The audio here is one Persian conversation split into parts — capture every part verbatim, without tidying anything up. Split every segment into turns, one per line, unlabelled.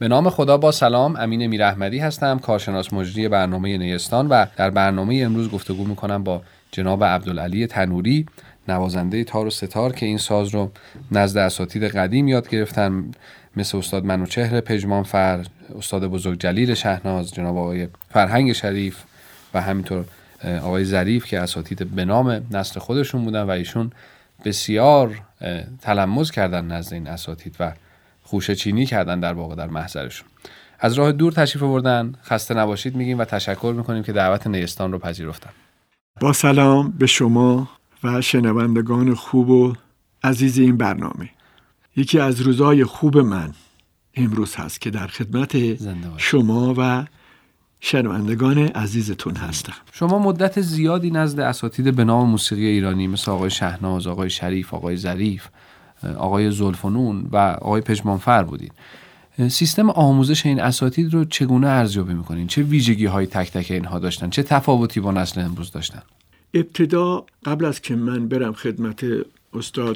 به نام خدا. با سلام، امین میراحمدی هستم، کارشناس مجری برنامه نیستان و در برنامه امروز گفتگو میکنم با جناب عبدالعلی تنوری، نوازنده تار و ستار که این ساز رو نزد اساتید قدیم یاد گرفتن، مثل استاد منوچهر پژمانفر، استاد بزرگ جلیل شهناز، جناب آقای فرهنگ شریف و همینطور آقای ظریف که اساتید به نام نسل خودشون بودن و ایشون بسیار تلمذ کردن نزد این اساتید و خوشه چینی کردن در واقع در محضرشون. از راه دور تشریف آوردن، خسته نباشید میگیم و تشکر میکنیم که دعوت نیستان رو پذیرفتن.
با سلام به شما و شنوندگان خوب و عزیز این برنامه. یکی از روزهای خوب من امروز هست که در خدمت شما و شنوندگان عزیزتون هستم.
شما مدت زیادی نزد اساتید به نام موسیقی ایرانی مثل آقای شهناز، آقای شریف، آقای ظریف، آقای ذوالفنون و آقای پژمانفر بودید. سیستم آموزش این اساتید رو چگونه ارزیابی می‌کنین؟ چه ویژگی‌های تک تک اینها داشتن؟ چه تفاوتی با نسل امروز داشتن؟
ابتدا قبل از که من برم خدمت استاد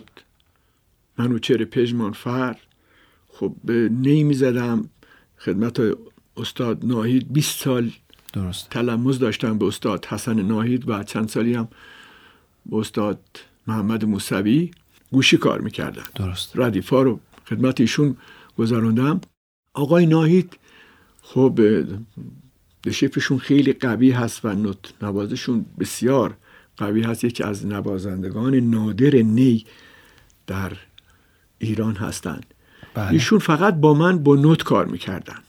منوچهر پژمانفر، خب نی می‌زدم خدمت استاد ناهید. بیست سال
درست
تلمذ داشتم به استاد حسن ناهید و چند سالی هم به استاد محمد موسوی گوشی کار میکردم.
درست.
ردیفا رو خدمت ایشون گذراندم. آقای ناهید خب دشیفشون خیلی قوی هست و نوت نوازشون بسیار قوی هست. یکی از نوازندگان نادر نی در ایران هستند.
بله.
ایشون فقط با من با نوت کار میکردن،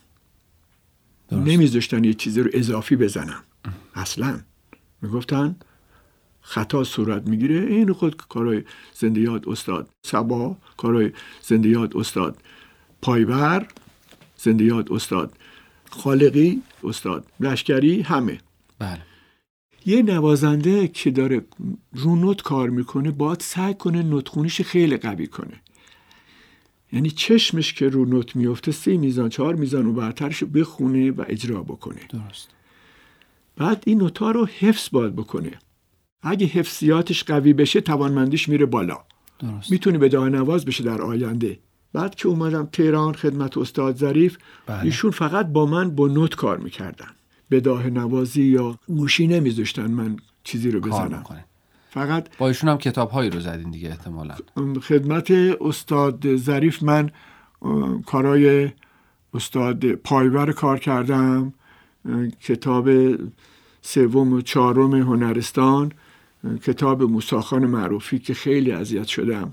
نمیذاشتن یه چیزی رو اضافی بزنم. اصلا میگفتن خطا صورت میگیره. این خود کارای زنده یاد استاد صبا، کارای زنده یاد استاد پایور، زنده یاد استاد خالقی، استاد لشکری، همه.
بله.
یه نوازنده که داره رو نوت کار میکنه باید سعی کنه نوتخونیش خیلی قوی کنه. یعنی چشمش که رو نوت میفته سه میزان چهار میزان و برترش بخونه و اجرا بکنه.
درست.
بعد این نوتا رو حفظ باید بکنه. اگه حفظیاتش قوی بشه توانمندیش میره بالا.
درست.
میتونه بداهه نواز بشه در آینده. بعد که اومدم تهران خدمت استاد ظریف،
بله.
ایشون فقط با من با نوت کار میکردن. بداهه نوازی یا گوشی نمیذاشتن من چیزی رو بزنم. فقط
با ایشون هم کتاب‌هایی رو زدین دیگه احتمالاً.
خدمت استاد ظریف من کارای استاد پایور کار کردم، کتاب سوم و چهارم هنرستان، کتاب موسی خان معروفی که خیلی اذیت شدم.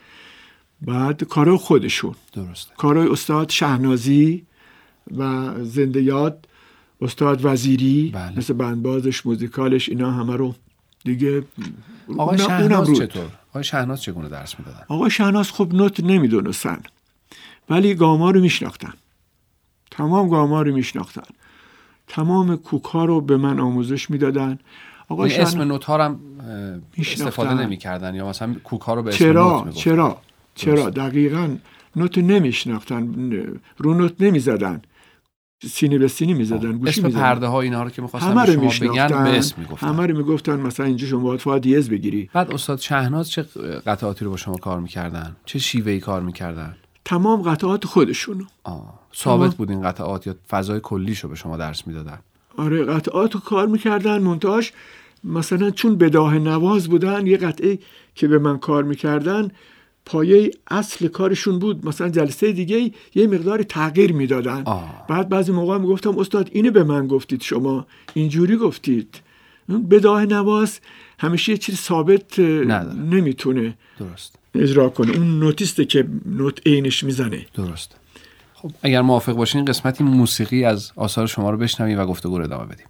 بعد کارای خودشون.
درسته. کارای
استاد شهنازی و زنده یاد استاد وزیری.
بله.
مثل بندبازش، موزیکالش، اینا همه رو دیگه.
آقای شهناز چطور؟ آقای شهناز چگونه درس میدادن؟
آقای شهناز خب نوت نمیدونستن ولی گاما رو میشناختن. تمام گاما رو میشناختن. تمام کوک ها رو به من آموزش میدادن. آقای
شهناز اسم نوت ها رو استفاده نمیکردن یا مثلا کوک ها رو به اسم
چرا؟
نوت میگفتن؟
چرا؟ چرا؟ دقیقاً نوت نمیشناختن، رو نوت نمیزدن، سینه به سینه میزدن، گوشی
اسم
میزدن.
پرده ها اینا رو که می‌خواستن به شما بگن به اسم میگفتن.
همه رو میگفتن مثلا اینجا شما باید فا دیز بگیری.
بعد استاد شهناز چه قطعاتی رو با شما کار میکردن؟ چه شیوهی کار میکردن؟
تمام قطعات خودشونو.
آه. ثابت بود این قطعات یا فضای کلیشو به شما درس میدادن؟
آره قطعات رو کار میکردن. منتهاش مثلا چون بداهه نواز بودن یه قطعه که به من کار میکردن پایه اصل کارشون بود، مثلا جلسه دیگه یه مقدار تغییر میدادن. بعد بعضی موقع میگفتم استاد اینو به من گفتید، شما اینجوری گفتید. بداهه نواز همیشه یه چیز ثابت نداره. نمیتونه
درست
اجرا کنه. اون نوتیسته که نوت عینش میزنه.
درست. خب اگر موافق باشین قسمتی موسیقی از آثار شما رو بشنویم و گفتگو رو ادامه بدیم.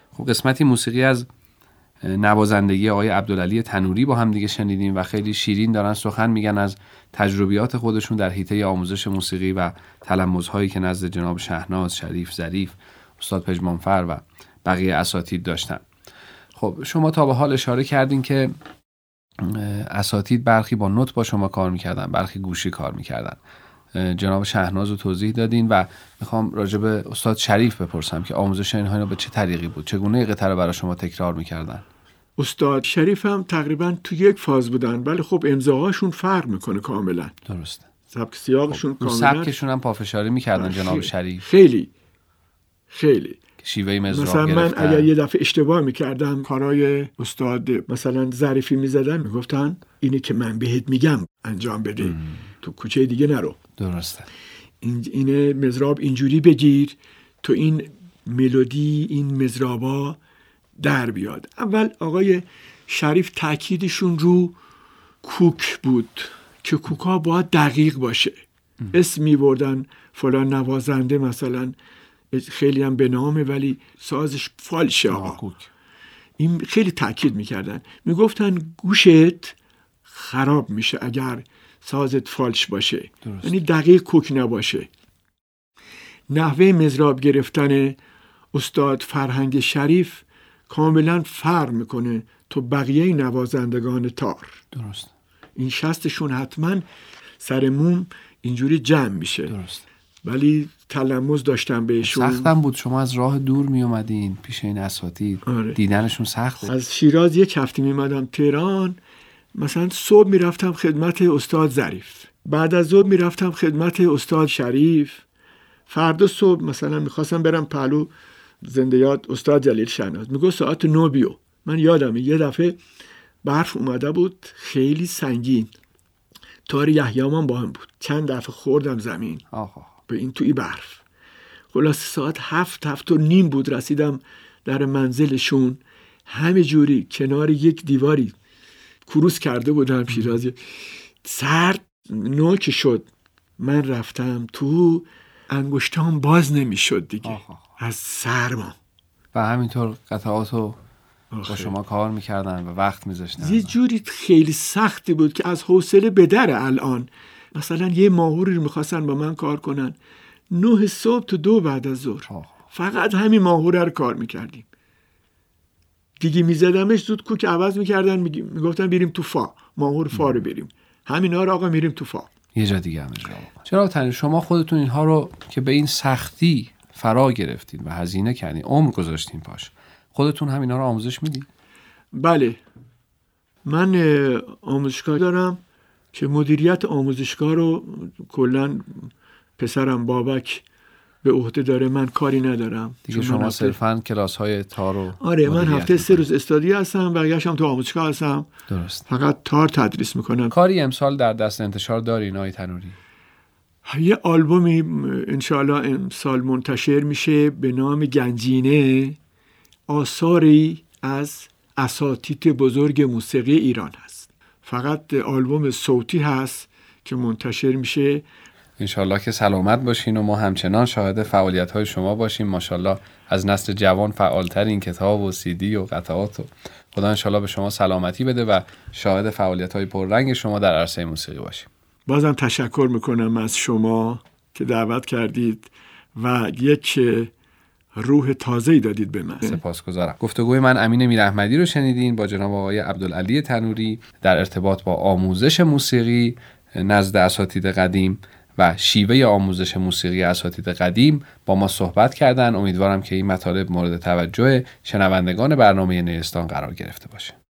خب قسمتی موسیقی از نوازندگی آقای عبدالعلی تنوری با هم دیگه شنیدیم و خیلی شیرین دارن سخن میگن از تجربیات خودشون در حیطه آموزش موسیقی و تلمذهایی که نزد جناب شهناز، شریف، ظریف، استاد پژمانفر و بقیه اساتید داشتن. خب شما تا به حال اشاره کردین که اساتید برخی با نوت با شما کار میکردن، برخی گوشی کار میکردن. جناب شهناز رو توضیح دادین و میخوام راجع به استاد شریف بپرسم که آموزش اینها به چه طریقی بود؟ چگونه قطعه رو برای شما تکرار میکردن؟
استاد شریف هم تقریبا تو یک فاز بودن، ولی خب امضاهاشون فرق میکنه کاملا.
درسته.
سبک سیاقشون
خب
کاملا.
سبکشون هم پافشاری میکردن جناب شریف.
خیلی خیلی
شیوه مزراب
مثلا
گرفتن.
من اگر یه دفعه اشتباه میکردم کارهای استاد مثلا ظریفی میزدن، میگفتن اینی که من بهت میگم انجام بده، ام. تو کوچه دیگه نرو.
درسته.
این اینه مزراب اینجوری بگیر تو این ملودی این مزرابا در بیاد. اول آقای شریف تاکیدشون رو کوک بود که کوکا باید دقیق باشه. ام. اسم میبردن فلان نوازنده مثلا خیلی هم به نامه ولی سازش فالشه آقا. این خیلی تاکید میکردن، میگفتن گوشت خراب میشه اگر سازت فالش باشه، یعنی دقیق کوک نباشه. نحوه مزراب گرفتن استاد فرهنگ شریف کاملا فرق میکنه تو بقیه نوازندگان تار.
درست.
این شستشون حتما سر موم اینجوری جمع میشه.
درست.
ولی تلمذ داشتن بهشون.
سختم بود، شما از راه دور می اومدین پیش این اساتید.
آره.
دیدنشون سخته.
از شیراز یک هفته می اومدم تهران، مثلا صبح می رفتم خدمت استاد ظریف، بعد از ظهر می رفتم خدمت استاد شریف، فردا صبح مثلا میخواستم برم پهلو زنده یاد استاد جلیل شهناز، میگه ساعت نه بیو. من یادمه یه دفعه برف اومده بود خیلی سنگین، تار یحیامان با هم بود، چند دفعه خوردم زمین.
آها.
به این توی برف. خلاص ساعت هفت هفت و نیم بود رسیدم در منزلشون، همه جوری کنار یک دیواری کروس کرده بودم شیرازی، سرد نوک شد. من رفتم تو، انگشتام باز نمی شد دیگه. آخ آخ. از سرما.
و همینطور قطعاتو با شما کار میکردن و وقت میذاشتن.
یه جوری خیلی سختی بود که از حوصله به در الان. مثلا یه ماهوری رو میخواستن با من کار کنن، نه صبح تا دو بعد از ظهر فقط همین ماهوره رو کار میکردیم دیگه. میزدمش زود کوک عوض میکردن، میگفتن بریم تو فا، ماهور فا رو بریم، همینا رو آقا میریم تو فا،
یه جا دیگه هم اجرا بکن. چرا تنی شما خودتون اینها رو که به این سختی فرا گرفتین و هزینه کردین، عمر گذاشتین پاش، خودتون همینا رو آموزش میدین؟
بله، من آموزشگاه دارم که مدیریت آموزشگاه رو کلاً پسرم بابک به عهده داره، من کاری ندارم
دیگه. شما هفته... صرفاً کلاس‌های تار رو
آره من هفته سه روز استادی هستم، بقیه‌شم تو آموزشگاه هستم.
درست.
فقط تار تدریس میکنم.
کاری امسال در دست انتشار دارین آقای تنوری؟
یه آلبومی انشاءالله امسال منتشر میشه به نام گنجینه، آثاری از اساتید بزرگ موسیقی ایران هست. فقط آلبوم صوتی هست که منتشر میشه.
انشالله که سلامت باشین و ما همچنان شاهد فعالیت‌های شما باشیم. ماشاءالله از نسل جوان فعالتر این کتاب و سی دی و قطعات و خدا انشالله به شما سلامتی بده و شاهد فعالیت‌های پررنگ شما در عرصه موسیقی باشیم.
بازم تشکر میکنم از شما که دعوت کردید و یک روح تازه‌ای دادید به من.
سپاسگزارم. گفتگوی من امین میراحمدی رو شنیدین با جناب آقای عبدالعلی تنوری در ارتباط با آموزش موسیقی نزد اساتید قدیم و شیوه آموزش موسیقی اساتید قدیم با ما صحبت کردن. امیدوارم که این مطالب مورد توجه شنوندگان برنامه نیستان قرار گرفته باشه.